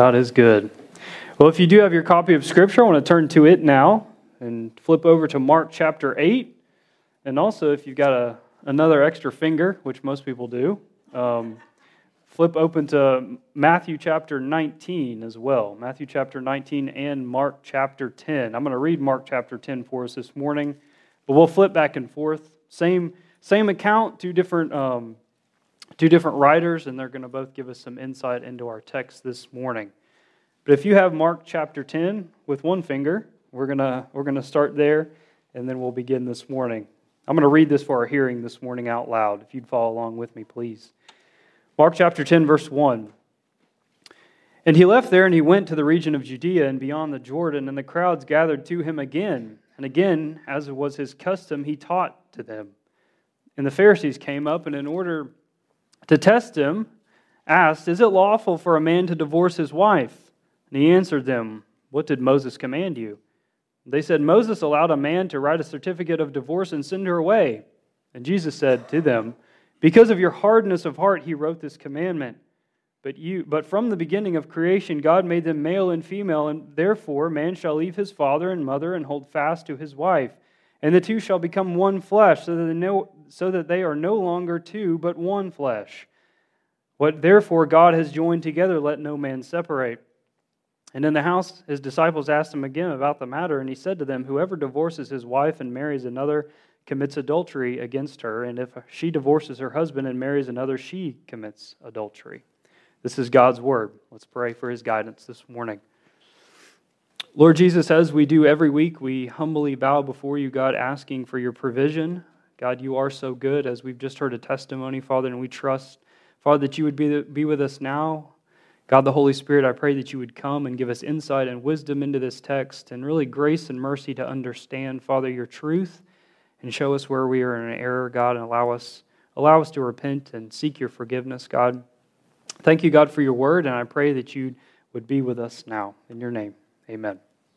God is good. Well, if you do have your copy of Scripture, I want to turn to it now and flip over to Mark chapter 8. And also, if you've got another extra finger, which most people do, flip open to Matthew chapter 19 as well. Matthew chapter 19 and Mark chapter 10. I'm going to read Mark chapter 10 for us this morning, but we'll flip back and forth. Same account, two different writers, and they're going to both give us some insight into our text this morning. But if you have Mark chapter 10 with one finger, we're gonna start there, and then we'll begin this morning. I'm going to read this for our hearing this morning out loud. If you'd follow along with me, please. Mark chapter 10, verse 1. And he left there, and he went to the region of Judea and beyond the Jordan, and the crowds gathered to him again. And again, as was his custom, he taught to them. And the Pharisees came up, and in order to test him, asked, "Is it lawful for a man to divorce his wife?" And he answered them, "What did Moses command you?" They said, "Moses allowed a man to write a certificate of divorce and send her away." And Jesus said to them, "Because of your hardness of heart, he wrote this commandment. But from the beginning of creation, God made them male and female, and therefore man shall leave his father and mother and hold fast to his wife, and the two shall become one flesh, so that they are no longer two, but one flesh. What therefore God has joined together, let no man separate." And in the house his disciples asked him again about the matter, and he said to them, "Whoever divorces his wife and marries another commits adultery against her, and if she divorces her husband and marries another, she commits adultery." This is God's word. Let's pray for his guidance this morning. Lord Jesus, as we do every week, we humbly bow before you, God, asking for your provision. God, you are so good, as we've just heard a testimony, Father, and we trust, Father, that you would be with us now. God, the Holy Spirit, I pray that you would come and give us insight and wisdom into this text, and really grace and mercy to understand, Father, your truth, and show us where we are in error, God, and allow us to repent and seek your forgiveness, God. Thank you, God, for your word, and I pray that you would be with us now. In your name, amen.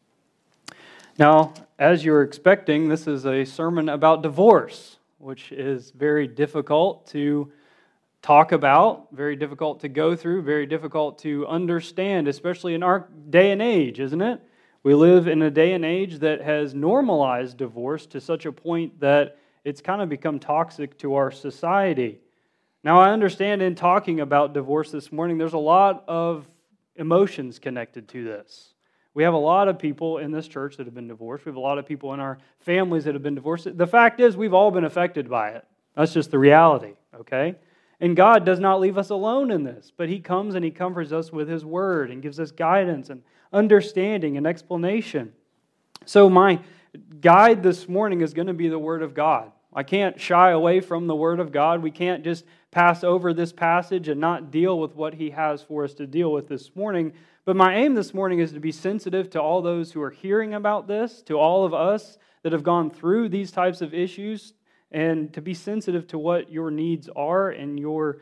Now, as you're expecting, this is a sermon about divorce, which is very difficult to talk about, very difficult to go through, very difficult to understand, especially in our day and age, isn't it? We live in a day and age that has normalized divorce to such a point that it's kind of become toxic to our society. Now, I understand in talking about divorce this morning, there's a lot of emotions connected to this. We have a lot of people in this church that have been divorced. We have a lot of people in our families that have been divorced. The fact is, we've all been affected by it. That's just the reality, okay? And God does not leave us alone in this, but he comes and he comforts us with his word and gives us guidance and understanding and explanation. So my guide this morning is going to be the word of God. I can't shy away from the word of God. We can't just pass over this passage and not deal with what he has for us to deal with this morning. But my aim this morning is to be sensitive to all those who are hearing about this, to all of us that have gone through these types of issues, and to be sensitive to what your needs are and your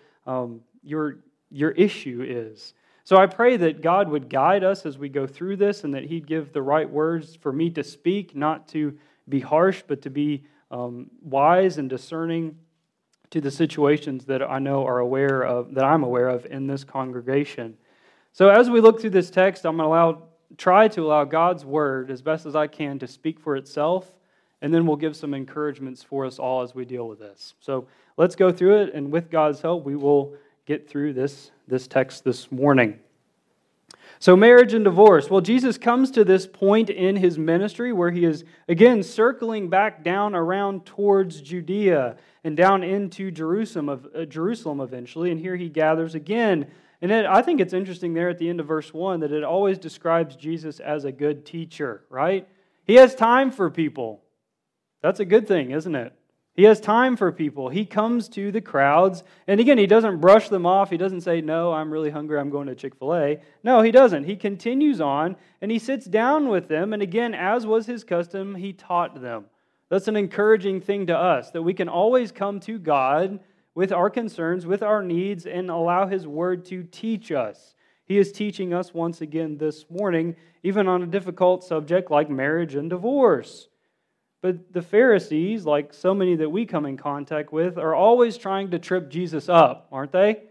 issue is. So I pray that God would guide us as we go through this, and that he'd give the right words for me to speak, not to be harsh, but to be wise and discerning to the situations that I'm aware of in this congregation. So as we look through this text, I'm going to try to allow God's word as best as I can to speak for itself, and then we'll give some encouragements for us all as we deal with this. So let's go through it, and with God's help, we will get through this text this morning. So marriage and divorce. Well, Jesus comes to this point in his ministry where he is, again, circling back down around towards Judea and down into Jerusalem eventually, and here he gathers again. And I think it's interesting there at the end of verse 1 that it always describes Jesus as a good teacher, right? He has time for people. That's a good thing, isn't it? He has time for people. He comes to the crowds, and again, he doesn't brush them off. He doesn't say, "No, I'm really hungry, I'm going to Chick-fil-A." No, he doesn't. He continues on, and he sits down with them, and again, as was his custom, he taught them. That's an encouraging thing to us, that we can always come to God with our concerns, with our needs, and allow his word to teach us. He is teaching us once again this morning, even on a difficult subject like marriage and divorce. But the Pharisees, like so many that we come in contact with, are always trying to trip Jesus up, aren't they?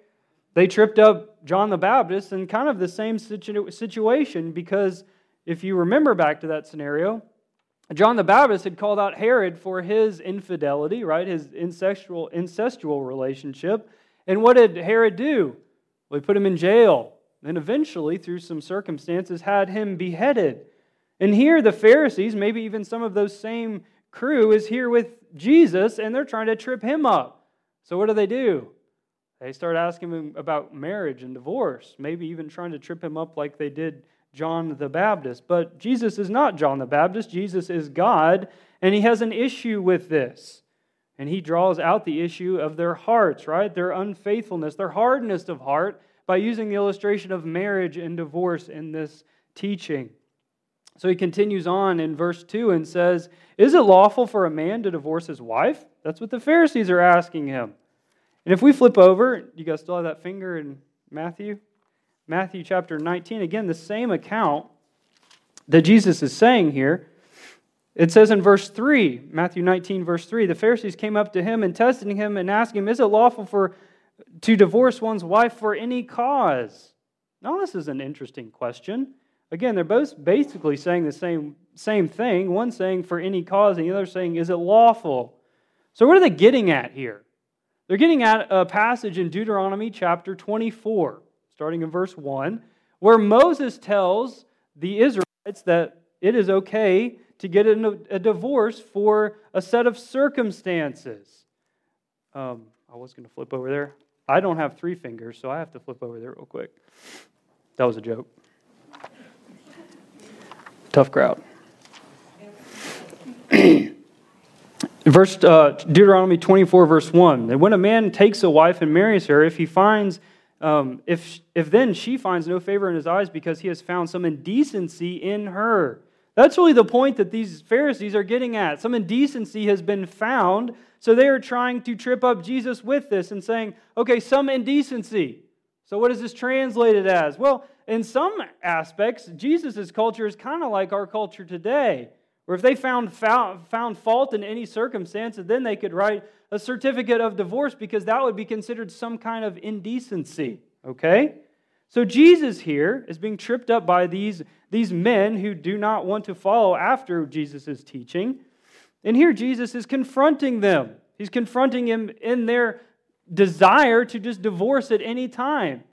they tripped up John the Baptist in kind of the same situation, because if you remember back to that scenario, John the Baptist had called out Herod for his infidelity, right? His incestual relationship. And what did Herod do? Well, he put him in jail. And eventually, through some circumstances, had him beheaded. And here the Pharisees, maybe even some of those same crew, is here with Jesus, and they're trying to trip him up. So what do? They start asking him about marriage and divorce, maybe even trying to trip him up like they did John the Baptist. But Jesus is not John the Baptist. Jesus is God, and He has an issue with this. And He draws out the issue of their hearts, right? Their unfaithfulness, their hardness of heart, by using the illustration of marriage and divorce in this teaching. So He continues on in verse 2 and says, "Is it lawful for a man to divorce his wife?" That's what the Pharisees are asking Him. And if we flip over, you guys still have that finger in Matthew? Matthew chapter 19, again, the same account that Jesus is saying here. It says in verse 3, Matthew 19, verse 3, the Pharisees came up to Him and testing Him and asking Him, "Is it lawful to divorce one's wife for any cause?" Now, this is an interesting question. Again, they're both basically saying the same thing. One saying for any cause, and the other saying, is it lawful? So what are they getting at here? They're getting at a passage in Deuteronomy chapter 24, starting in verse 1, where Moses tells the Israelites that it is okay to get a divorce for a set of circumstances. I was going to flip over there. I don't have 3 fingers, so I have to flip over there real quick. That was a joke. Tough crowd. Deuteronomy 24, verse 1. And when a man takes a wife and marries her, if he finds, if then she finds no favor in his eyes because he has found some indecency in her. That's really the point that these Pharisees are getting at. Some indecency has been found, so they are trying to trip up Jesus with this and saying, okay, some indecency. So what is this translated as? Well, in some aspects, Jesus' culture is kind of like our culture today, where if they found fault in any circumstance, then they could write a certificate of divorce because that would be considered some kind of indecency. Okay? So Jesus here is being tripped up by these men who do not want to follow after Jesus' teaching. And here Jesus is confronting them. He's confronting him in their desire to just divorce at any time.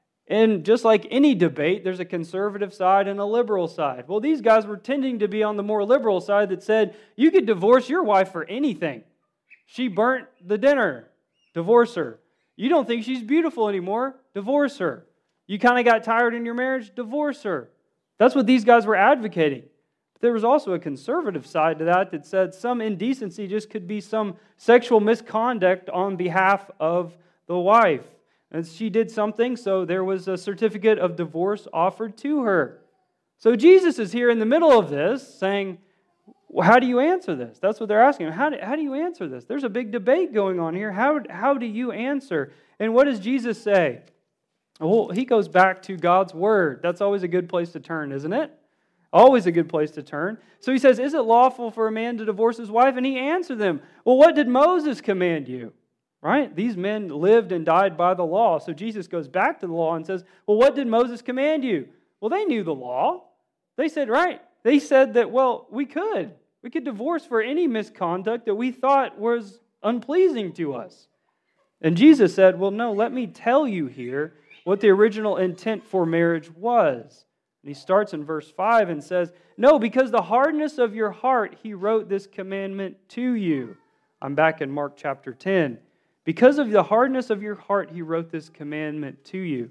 And just like any debate, there's a conservative side and a liberal side. Well, these guys were tending to be on the more liberal side that said, you could divorce your wife for anything. She burnt the dinner. Divorce her. You don't think she's beautiful anymore. Divorce her. You kind of got tired in your marriage. Divorce her. That's what these guys were advocating. But there was also a conservative side to that said some indecency just could be some sexual misconduct on behalf of the wife. And she did something, so there was a certificate of divorce offered to her. So Jesus is here in the middle of this saying, well, how do you answer this? That's what they're asking him. How do you answer this? There's a big debate going on here. How do you answer? And what does Jesus say? Well, He goes back to God's Word. That's always a good place to turn, isn't it? Always a good place to turn. So He says, is it lawful for a man to divorce his wife? And He answered them, well, what did Moses command you? Right? These men lived and died by the law. So Jesus goes back to the law and says, well, what did Moses command you? Well, they knew the law. They said, right. They said that, well, we could divorce for any misconduct that we thought was unpleasing to us. And Jesus said, well, no, let me tell you here what the original intent for marriage was. And He starts in verse 5 and says, no, because the hardness of your heart, He wrote this commandment to you. I'm back in Mark chapter 10. Because of the hardness of your heart, He wrote this commandment to you.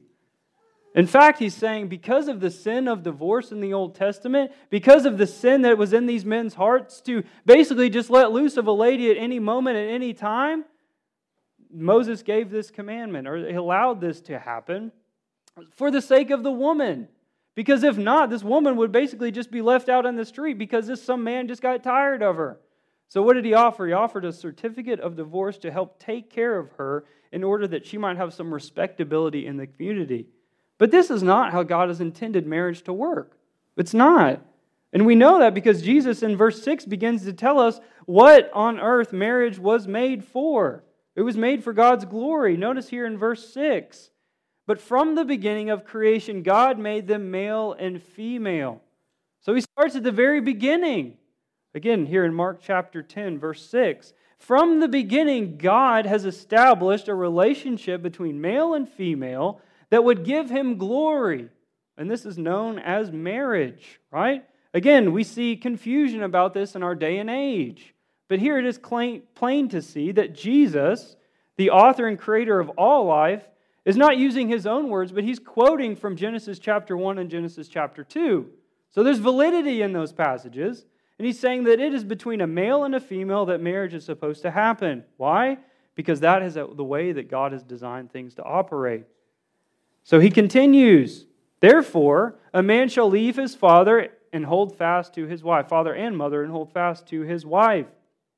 In fact, He's saying because of the sin of divorce in the Old Testament, because of the sin that was in these men's hearts to basically just let loose of a lady at any moment, at any time, Moses gave this commandment, or He allowed this to happen for the sake of the woman. Because if not, this woman would basically just be left out on the street because some man just got tired of her. So what did He offer? He offered a certificate of divorce to help take care of her in order that she might have some respectability in the community. But this is not how God has intended marriage to work. It's not. And we know that because Jesus in verse 6 begins to tell us what on earth marriage was made for. It was made for God's glory. Notice here in verse 6, But from the beginning of creation, God made them male and female. So he starts at the very beginning. Again, here in Mark chapter 10, verse 6. From the beginning, God has established a relationship between male and female that would give him glory. And this is known as marriage, right? Again, we see confusion about this in our day and age. But here it is plain to see that Jesus, the author and creator of all life, is not using his own words, but he's quoting from Genesis chapter 1 and Genesis chapter 2. So there's validity in those passages. And he's saying that it is between a male and a female that marriage is supposed to happen. Why? Because that is the way that God has designed things to operate. So he continues, therefore, a man shall leave his father and hold fast to his wife, father and mother, and hold fast to his wife.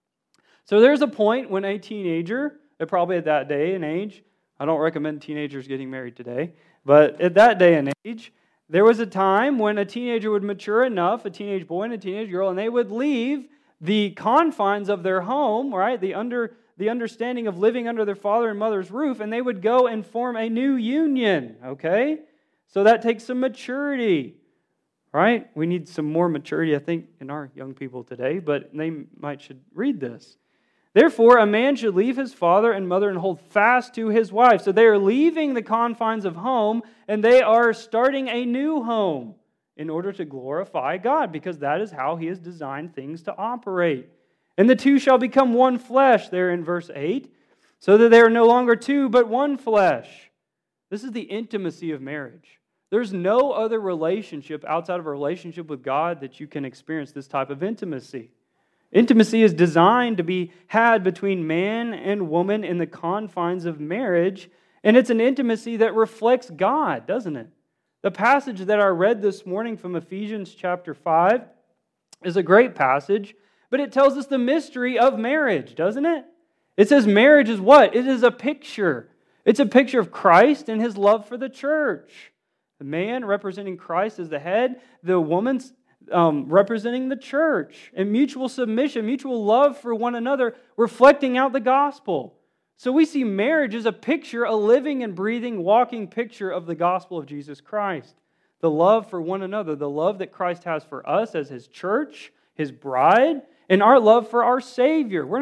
So there's a point when a teenager, probably at that day and age, I don't recommend teenagers getting married today, but at that day and age, there was a time when a teenager would mature enough, a teenage boy and a teenage girl, and they would leave the confines of their home, right? The understanding of living under their father and mother's roof, and they would go and form a new union, okay? So that takes some maturity, right? We need some more maturity, I think, in our young people today, but they should read this. Therefore, a man should leave his father and mother and hold fast to his wife. So they are leaving the confines of home and they are starting a new home in order to glorify God, because that is how he has designed things to operate. And the two shall become one flesh, there in verse 8, so that they are no longer two, but one flesh. This is the intimacy of marriage. There's no other relationship outside of a relationship with God that you can experience this type of intimacy. Intimacy is designed to be had between man and woman in the confines of marriage, and it's an intimacy that reflects God, doesn't it? The passage that I read this morning from Ephesians chapter 5 is a great passage, but it tells us the mystery of marriage, doesn't it? It says marriage is what? It is a picture. It's a picture of Christ and his love for the church. The man representing Christ as the head, the woman's representing the church, and mutual submission, mutual love for one another, reflecting out the gospel. So we see marriage as a picture, a living and breathing, walking picture of the gospel of Jesus Christ. The love for one another, the love that Christ has for us as his church, his bride, and our love for our Savior. We're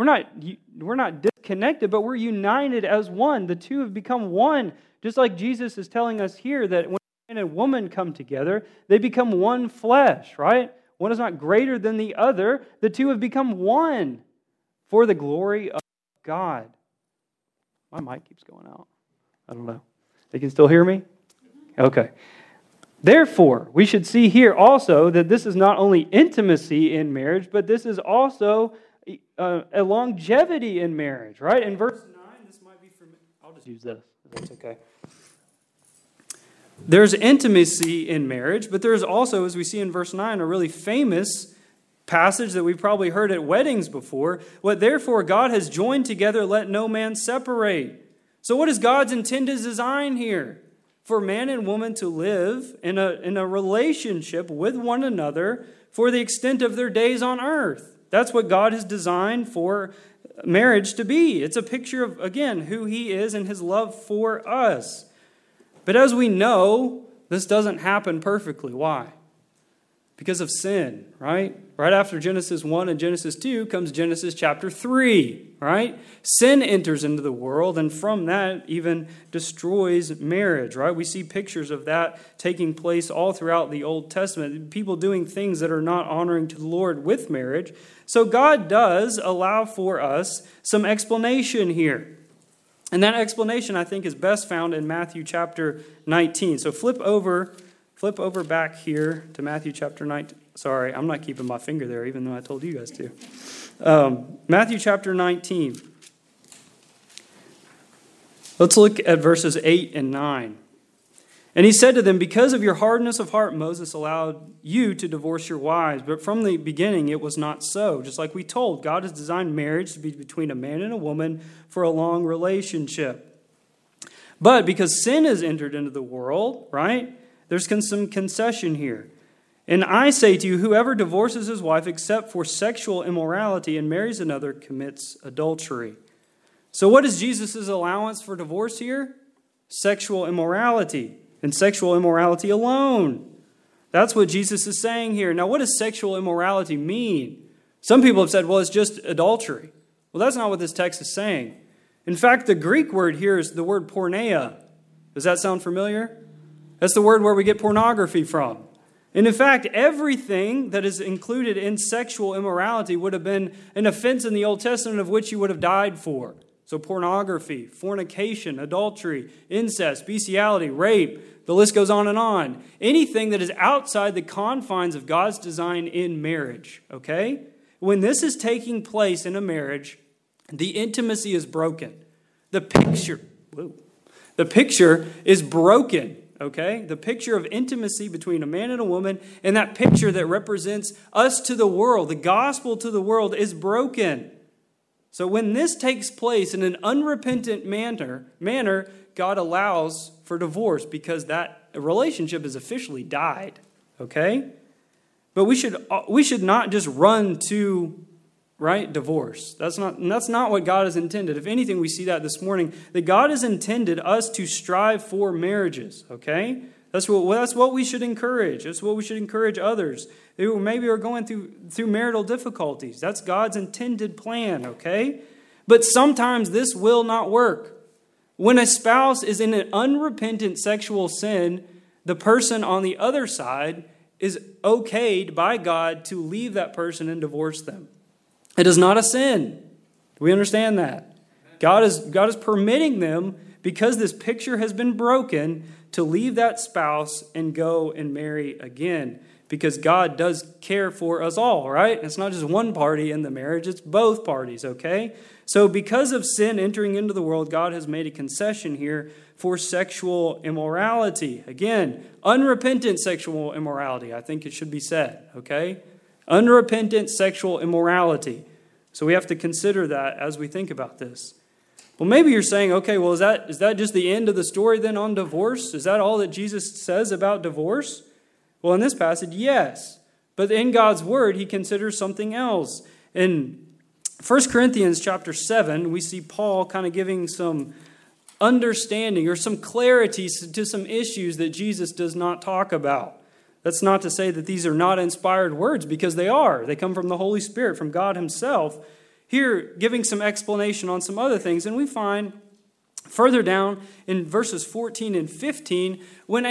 not disconnected, but we're united as one. The two have become one, just like Jesus is telling us here that when man and woman come together, they become one flesh, right? One is not greater than the other. The two have become one for the glory of God. My mic keeps going out. I don't know. They can still hear me? Okay. Therefore, we should see here also that this is not only intimacy in marriage, but this is also a longevity in marriage, right? In verse 9, this might be from... I'll just use this, if that's okay. There's intimacy in marriage, but there's also, as we see in verse 9, a really famous passage that we've probably heard at weddings before. What therefore God has joined together, let no man separate. So what is God's intended design here? For man and woman to live in a relationship with one another for the extent of their days on earth. That's what God has designed for marriage to be. It's a picture of, again, who he is and his love for us. But as we know, this doesn't happen perfectly. Why? Because of sin, right? Right after Genesis 1 and Genesis 2 comes Genesis chapter 3, right? Sin enters into the world, and from that even destroys marriage, right? We see pictures of that taking place all throughout the Old Testament. People doing things that are not honoring to the Lord with marriage. So God does allow for us some explanation here. And that explanation, I think, is best found in Matthew chapter 19. So flip over back here to Matthew chapter 19. Sorry, I'm not keeping my finger there, even though I told you guys to. Matthew chapter 19. Let's look at verses 8 and 9. And he said to them, because of your hardness of heart, Moses allowed you to divorce your wives. But from the beginning, it was not so. Just like we told, God has designed marriage to be between a man and a woman for a long relationship. But because sin has entered into the world, right, there's some concession here. And I say to you, whoever divorces his wife except for sexual immorality and marries another commits adultery. So what is Jesus' allowance for divorce here? sexual immorality and sexual immorality alone. That's what Jesus is saying here. Now, what does sexual immorality mean? Some people have said, well, it's just adultery. Well, that's not what this text is saying. In fact, the Greek word here is the word porneia. Does that sound familiar? That's the word where we get pornography from. And in fact, everything that is included in sexual immorality would have been an offense in the Old Testament of which you would have died for. So pornography, fornication, adultery, incest, bestiality, rape, the list goes on and on. Anything that is outside the confines of God's design in marriage, okay? When this is taking place in a marriage, the intimacy is broken. The picture is broken, okay? The picture of intimacy between a man and a woman, and that picture that represents us to the world, the gospel to the world, is broken. So when this takes place in an unrepentant manner, God allows for divorce because that relationship has officially died, okay? But we should not just run to, right, divorce. That's not what God has intended. If anything, we see that this morning, that God has intended us to strive for marriages, okay? That's what we should encourage. That's what we should encourage others who maybe are going through marital difficulties. That's God's intended plan, okay? But sometimes this will not work. When a spouse is in an unrepentant sexual sin, the person on the other side is okayed by God to leave that person and divorce them. It is not a sin. Do we understand that? God is permitting them, because this picture has been broken, to leave that spouse and go and marry again. Because God does care for us all, right? It's not just one party in the marriage, it's both parties, okay? So because of sin entering into the world, God has made a concession here for sexual immorality. Again, unrepentant sexual immorality, I think it should be said, okay? Unrepentant sexual immorality. So we have to consider that as we think about this. Well, maybe you're saying, okay, well, is that just the end of the story then on divorce? Is that all that Jesus says about divorce? Well, in this passage, yes. But in God's word, he considers something else. In 1 Corinthians chapter 7, we see Paul kind of giving some understanding or some clarity to some issues that Jesus does not talk about. That's not to say that these are not inspired words, because they are. They come from the Holy Spirit, from God himself. Here, giving some explanation on some other things. And we find further down in verses 14 and 15, when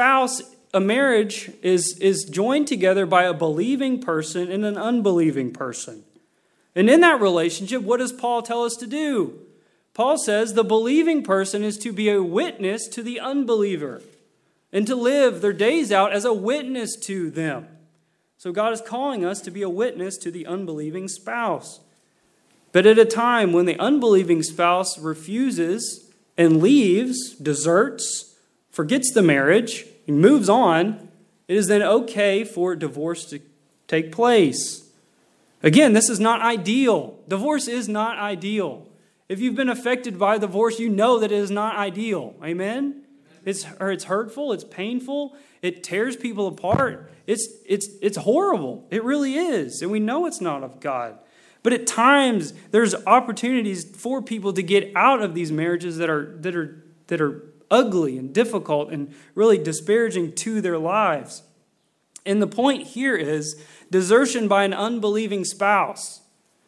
a marriage is joined together by a believing person and an unbelieving person. And in that relationship, what does Paul tell us to do? Paul says the believing person is to be a witness to the unbeliever and to live their days out as a witness to them. So God is calling us to be a witness to the unbelieving spouse. But at a time when the unbelieving spouse refuses and leaves, deserts, forgets the marriage, and moves on, it is then okay for divorce to take place. Again, this is not ideal. Divorce is not ideal. If you've been affected by divorce, you know that it is not ideal. Amen? It's hurtful, it's painful, it tears people apart. It's horrible. It really is. And we know it's not of God. But at times, there's opportunities for people to get out of these marriages that are ugly and difficult and really disparaging to their lives. And the point here is desertion by an unbelieving spouse.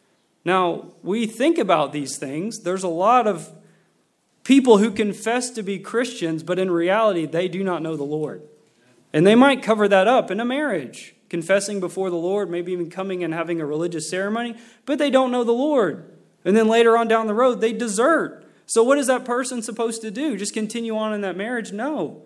Now, we think about these things. There's a lot of people who confess to be Christians, but in reality, they do not know the Lord. And they might cover that up in a marriage, confessing before the Lord, maybe even coming and having a religious ceremony, but they don't know the Lord. And then later on down the road, they desert. So what is that person supposed to do? Just continue on in that marriage? No.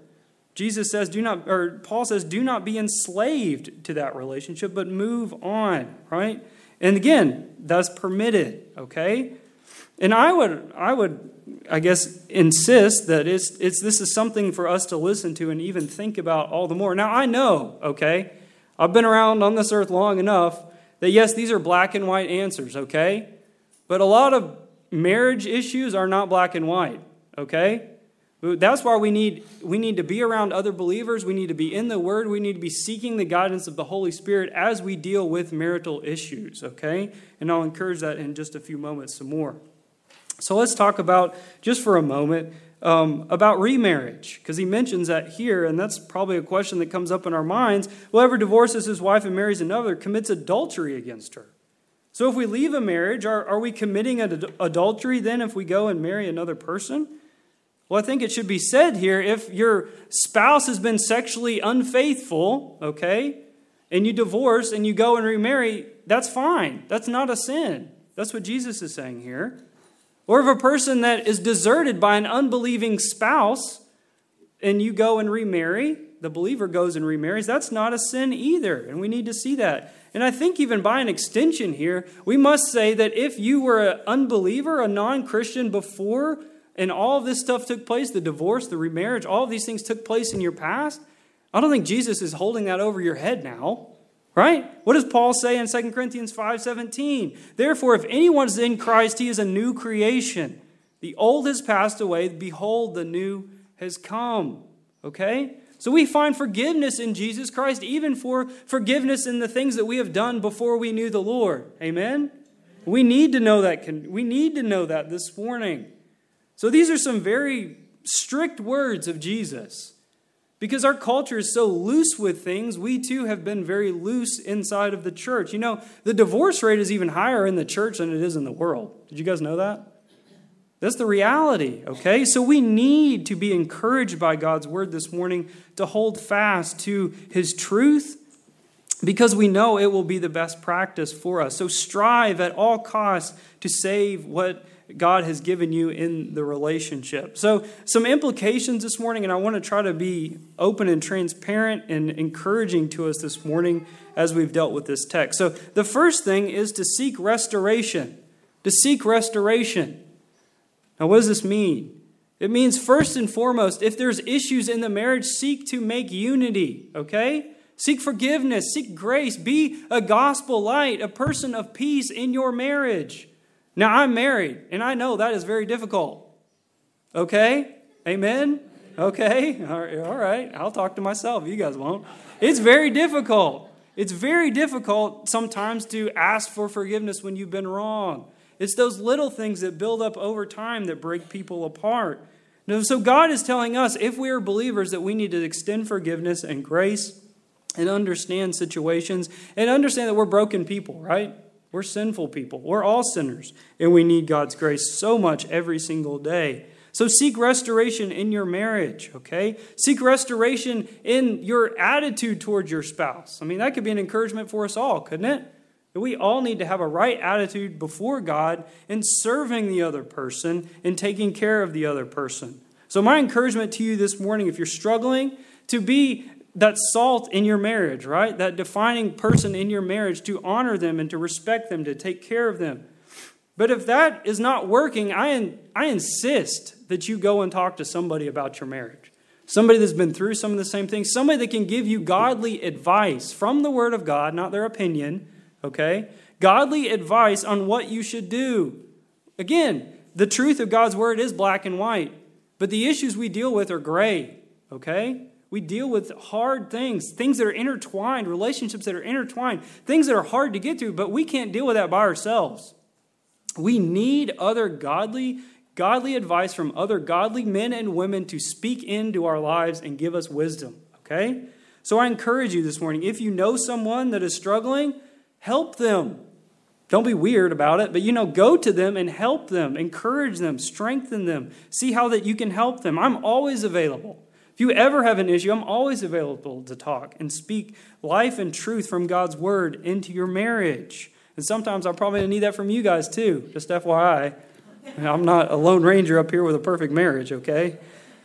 Paul says, do not be enslaved to that relationship, but move on, right? And again, that's permitted, okay? And I would, I guess, insist that this is something for us to listen to and even think about all the more. Now, I know, okay, I've been around on this earth long enough that, yes, these are black and white answers, okay? But a lot of marriage issues are not black and white, okay? That's why we need to be around other believers. We need to be in the Word. We need to be seeking the guidance of the Holy Spirit as we deal with marital issues, okay? And I'll encourage that in just a few moments some more. So let's talk about, just for a moment, about remarriage, because he mentions that here, and that's probably a question that comes up in our minds. Whoever divorces his wife and marries another commits adultery against her. So if we leave a marriage, are we committing adultery then if we go and marry another person? Well, I think it should be said here, if your spouse has been sexually unfaithful, okay, and you divorce and you go and remarry, that's fine. That's not a sin. That's what Jesus is saying here. Or if a person that is deserted by an unbelieving spouse and you go and remarry, the believer goes and remarries, that's not a sin either. And we need to see that. And I think even by an extension here, we must say that if you were an unbeliever, a non-Christian before, and all of this stuff took place, the divorce, the remarriage, all of these things took place in your past, I don't think Jesus is holding that over your head now. Right? What does Paul say in 2 Corinthians 5:17? Therefore, if anyone is in Christ, he is a new creation. The old has passed away. Behold, the new has come. Okay? So we find forgiveness in Jesus Christ, even for forgiveness in the things that we have done before we knew the Lord. Amen? We need to know that. We need to know that this morning. So these are some very strict words of Jesus. Because our culture is so loose with things, we too have been very loose inside of the church. You know, the divorce rate is even higher in the church than it is in the world. Did you guys know that? That's the reality, okay? So we need to be encouraged by God's word this morning to hold fast to his truth, because we know it will be the best practice for us. So strive at all costs to save what God has given you in the relationship. So some implications this morning, and I want to try to be open and transparent and encouraging to us this morning as we've dealt with this text. So the first thing is to seek restoration. To seek restoration. Now, what does this mean? It means first and foremost, if there's issues in the marriage, seek to make unity, okay? Seek forgiveness, seek grace, be a gospel light, a person of peace in your marriage. Now, I'm married, and I know that is very difficult. Okay? Amen? Okay? All right. I'll talk to myself. You guys won't. It's very difficult. It's very difficult sometimes to ask for forgiveness when you've been wrong. It's those little things that build up over time that break people apart. So God is telling us, if we are believers, that we need to extend forgiveness and grace and understand situations and understand that we're broken people, right? We're sinful people. We're all sinners, and we need God's grace so much every single day. So seek restoration in your marriage, okay? Seek restoration in your attitude towards your spouse. I mean, that could be an encouragement for us all, couldn't it? That we all need to have a right attitude before God in serving the other person and taking care of the other person. So my encouragement to you this morning, if you're struggling, to be that salt in your marriage, right? That defining person in your marriage, to honor them and to respect them, to take care of them. But if that is not working, I insist that you go and talk to somebody about your marriage. Somebody that's been through some of the same things. Somebody that can give you godly advice from the Word of God, not their opinion, okay? Godly advice on what you should do. Again, the truth of God's Word is black and white. But the issues we deal with are gray, okay? We deal with hard things that are intertwined, relationships that are intertwined, things that are hard to get through, but we can't deal with that by ourselves. We need other godly advice from other godly men and women to speak into our lives and give us wisdom, okay? So I encourage you this morning, if you know someone that is struggling, help them. Don't be weird about it, but go to them and help them, encourage them, strengthen them, see how that you can help them. I'm always available. If you ever have an issue, I'm always available to talk and speak life and truth from God's word into your marriage. And sometimes I'm probably going to need that from you guys too, just FYI. I'm not a lone ranger up here with a perfect marriage, okay?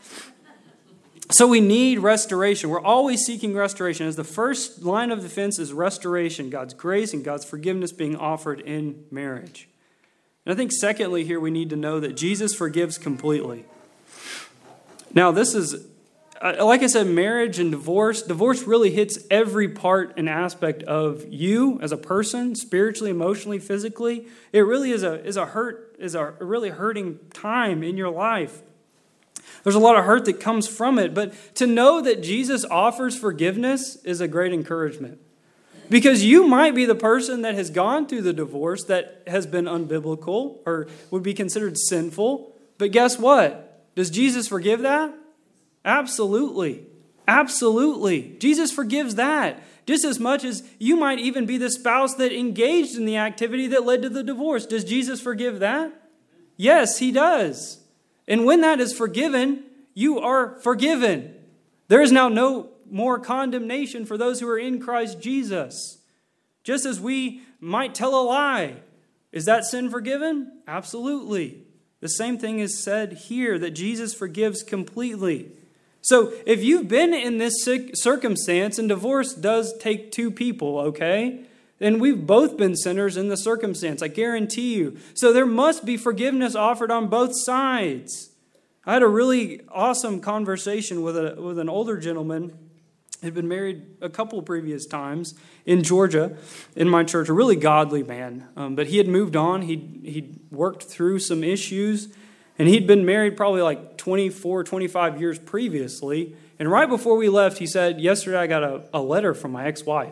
So we need restoration. We're always seeking restoration. As the first line of defense is restoration, God's grace and God's forgiveness being offered in marriage. And I think secondly here we need to know that Jesus forgives completely. Now this is, like I said, marriage and divorce really hits every part and aspect of you as a person, spiritually, emotionally, physically. It really is a really hurting time in your life. There's a lot of hurt that comes from it, but to know that Jesus offers forgiveness is a great encouragement. Because you might be the person that has gone through the divorce that has been unbiblical or would be considered sinful, but guess what? Does Jesus forgive that? Absolutely. Absolutely. Jesus forgives that just as much as you might even be the spouse that engaged in the activity that led to the divorce. Does Jesus forgive that? Yes, he does. And when that is forgiven, you are forgiven. There is now no more condemnation for those who are in Christ Jesus. Just as we might tell a lie, is that sin forgiven? Absolutely. The same thing is said here, that Jesus forgives completely. So if you've been in this circumstance, and divorce does take two people, okay? And we've both been sinners in the circumstance, I guarantee you. So there must be forgiveness offered on both sides. I had a really awesome conversation with an older gentleman. He'd been married a couple previous times in Georgia, in my church, a really godly man. But he had moved on. He'd worked through some issues, and he'd been married probably like 24, 25 years previously. And right before we left, he said, yesterday I got a letter from my ex-wife.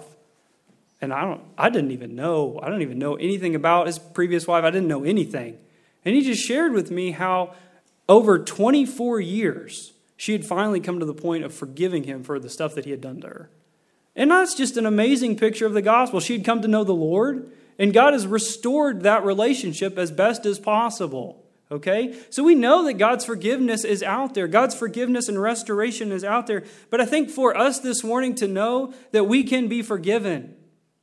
And I didn't even know anything about his previous wife. I didn't know anything. And he just shared with me how over 24 years, she had finally come to the point of forgiving him for the stuff that he had done to her. And that's just an amazing picture of the gospel. She had come to know the Lord, and God has restored that relationship as best as possible. Okay? So we know that God's forgiveness is out there. God's forgiveness and restoration is out there. But I think for us this morning to know that we can be forgiven.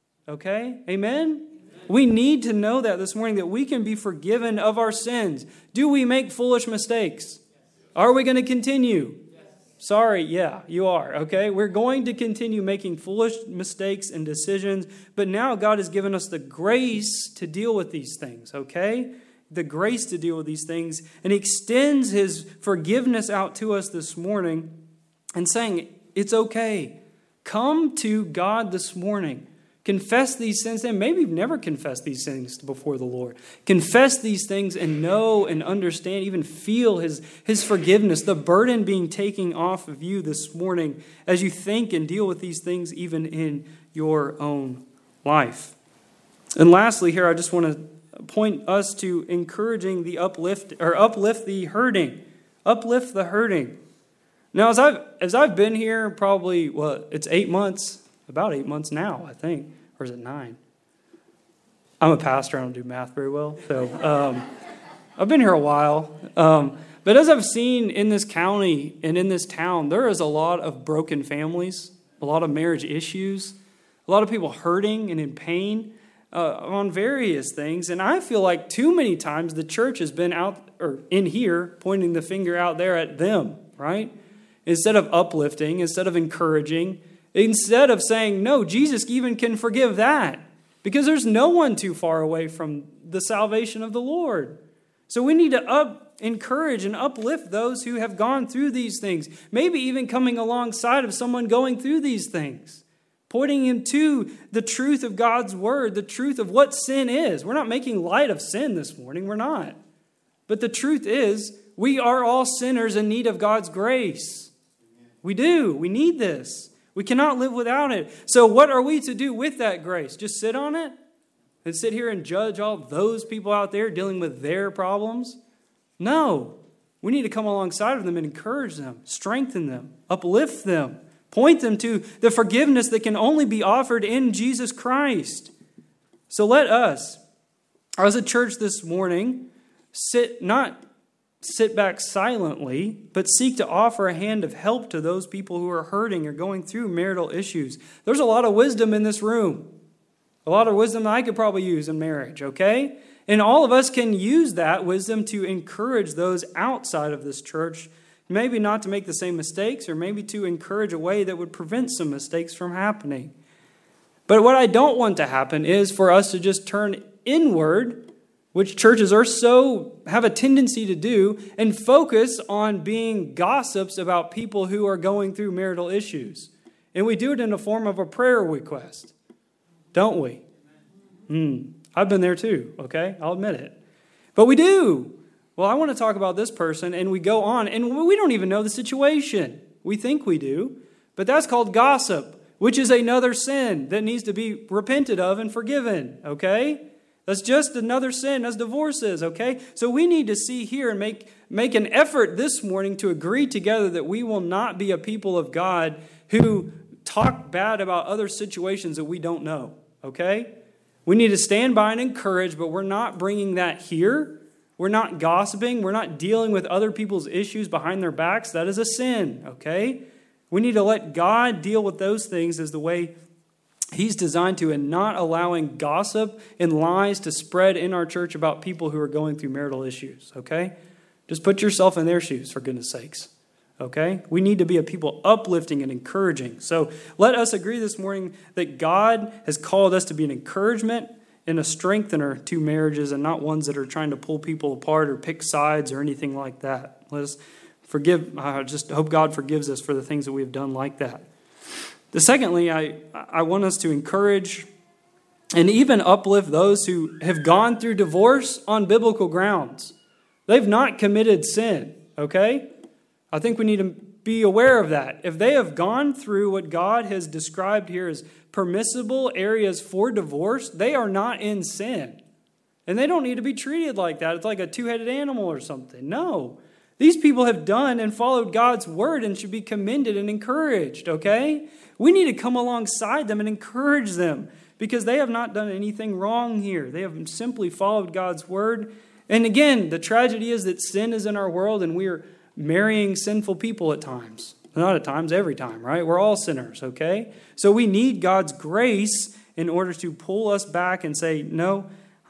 Okay? Amen? We need to know that this morning, that we can be forgiven of our sins. Do we make foolish mistakes? Are we going to continue? Sorry, yeah, you are, okay? We're going to continue making foolish mistakes and decisions, but now God has given us the grace to deal with these things, okay? The grace to deal with these things, and He extends His forgiveness out to us this morning and saying, it's okay. Come to God this morning. Confess these sins, and maybe you've never confessed these things before the Lord. Confess these things and know and understand, even feel His forgiveness, the burden being taken off of you this morning as you think and deal with these things even in your own life. And lastly here, I just want to point us to encouraging the uplift the hurting. Uplift the hurting. Now, as I've been here probably, it's 8 months. About 8 months now, I think. Or is it 9? I'm a pastor. I don't do math very well. So I've been here a while. But as I've seen in this county and in this town, there is a lot of broken families, a lot of marriage issues, a lot of people hurting and in pain on various things. And I feel like too many times the church has been out or in here pointing the finger out there at them, right? Instead of uplifting, instead of encouraging, instead of saying, no, Jesus even can forgive that. Because there's no one too far away from the salvation of the Lord. So we need to encourage and uplift those who have gone through these things. Maybe even coming alongside of someone going through these things. Pointing him to the truth of God's word, the truth of what sin is. We're not making light of sin this morning. We're not. But the truth is, we are all sinners in need of God's grace. We do. We need this. We cannot live without it. So what are we to do with that grace? Just sit on it? And sit here and judge all those people out there dealing with their problems? No. We need to come alongside of them and encourage them, strengthen them, uplift them, point them to the forgiveness that can only be offered in Jesus Christ. So let us, as a church this morning, not sit back silently, but seek to offer a hand of help to those people who are hurting or going through marital issues. There's a lot of wisdom in this room. A lot of wisdom that I could probably use in marriage, okay? And all of us can use that wisdom to encourage those outside of this church, maybe not to make the same mistakes, or maybe to encourage a way that would prevent some mistakes from happening. But what I don't want to happen is for us to just turn inward, which churches have a tendency to do, and focus on being gossips about people who are going through marital issues. And we do it in the form of a prayer request, don't we? I've been there too, okay? I'll admit it. But we do. Well, I want to talk about this person, and we go on, and we don't even know the situation. We think we do, but that's called gossip, which is another sin that needs to be repented of and forgiven, okay? That's just another sin as divorce is, okay? So we need to see here and make an effort this morning to agree together that we will not be a people of God who talk bad about other situations that we don't know, okay? We need to stand by and encourage, but we're not bringing that here. We're not gossiping. We're not dealing with other people's issues behind their backs. That is a sin, okay? We need to let God deal with those things as the way He's designed to, and not allowing gossip and lies to spread in our church about people who are going through marital issues, okay? Just put yourself in their shoes, for goodness sakes, okay? We need to be a people uplifting and encouraging. So let us agree this morning that God has called us to be an encouragement and a strengthener to marriages, and not ones that are trying to pull people apart or pick sides or anything like that. Let us forgive. I just hope God forgives us for the things that we have done like that. Secondly, I want us to encourage and even uplift those who have gone through divorce on biblical grounds. They've not committed sin, okay? I think we need to be aware of that. If they have gone through what God has described here as permissible areas for divorce, they are not in sin. And they don't need to be treated like that. It's like a two-headed animal or something. No. These people have done and followed God's word and should be commended and encouraged, okay? We need to come alongside them and encourage them because they have not done anything wrong here. They have simply followed God's word. And again, the tragedy is that sin is in our world and we are marrying sinful people at times. Not at times, every time, right? We're all sinners, okay? So we need God's grace in order to pull us back and say, no,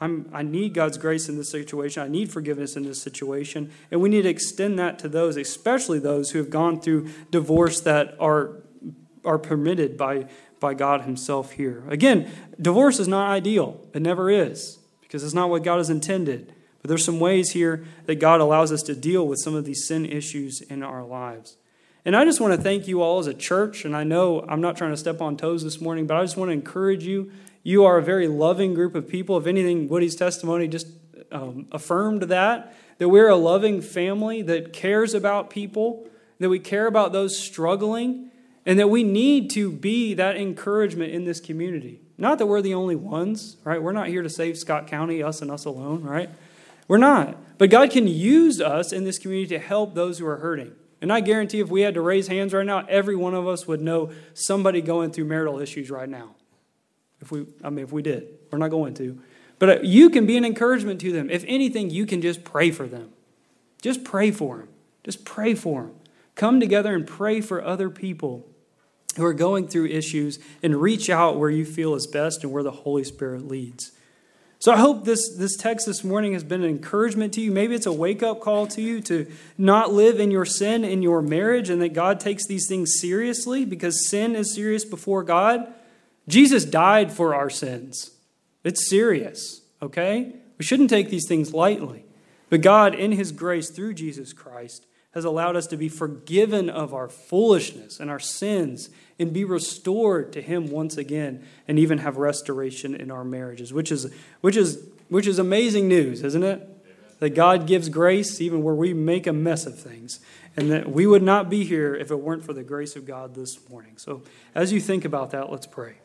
I need God's grace in this situation. I need forgiveness in this situation. And we need to extend that to those, especially those who have gone through divorce that are permitted by God himself here. Again, divorce is not ideal. It never is, because it's not what God has intended. But there's some ways here that God allows us to deal with some of these sin issues in our lives. And I just want to thank you all as a church. And I know I'm not trying to step on toes this morning, but I just want to encourage you. You are a very loving group of people. If anything, Woody's testimony just affirmed that we're a loving family that cares about people, that we care about those struggling, and that we need to be that encouragement in this community. Not that we're the only ones, right? We're not here to save Scott County, us and us alone, right? We're not. But God can use us in this community to help those who are hurting. And I guarantee if we had to raise hands right now, every one of us would know somebody going through marital issues right now. If we did. We're not going to. But you can be an encouragement to them. If anything, you can just pray for them. Just pray for them. Just pray for them. Come together and pray for other people who are going through issues and reach out where you feel is best and where the Holy Spirit leads. So I hope this text this morning has been an encouragement to you. Maybe it's a wake-up call to you to not live in your sin in your marriage, and that God takes these things seriously, because sin is serious before God. Jesus died for our sins. It's serious, okay? We shouldn't take these things lightly. But God, in his grace through Jesus Christ, has allowed us to be forgiven of our foolishness and our sins and be restored to him once again, and even have restoration in our marriages, which is amazing news, isn't it? Amen. That God gives grace even where we make a mess of things, and that we would not be here if it weren't for the grace of God this morning. So as you think about that, let's pray.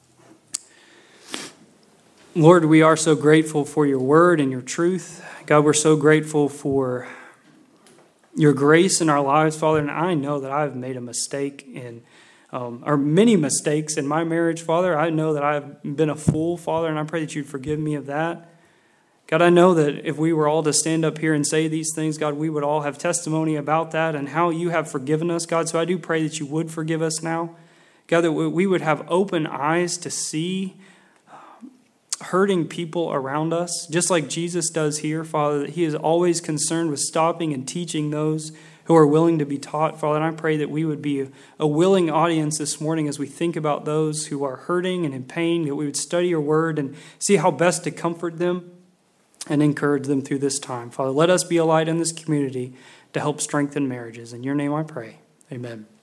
Lord, we are so grateful for your word and your truth. God, we're so grateful for your grace in our lives, Father. And I know that I've made a mistake or many mistakes in my marriage, Father. I know that I've been a fool, Father, and I pray that you'd forgive me of that. God, I know that if we were all to stand up here and say these things, God, we would all have testimony about that and how you have forgiven us, God. So I do pray that you would forgive us now. God, that we would have open eyes to see hurting people around us, just like Jesus does here, Father, that he is always concerned with stopping and teaching those who are willing to be taught, Father. And I pray that we would be a willing audience this morning as we think about those who are hurting and in pain, that we would study your word and see how best to comfort them and encourage them through this time. Father, let us be a light in this community to help strengthen marriages. In your name I pray. Amen.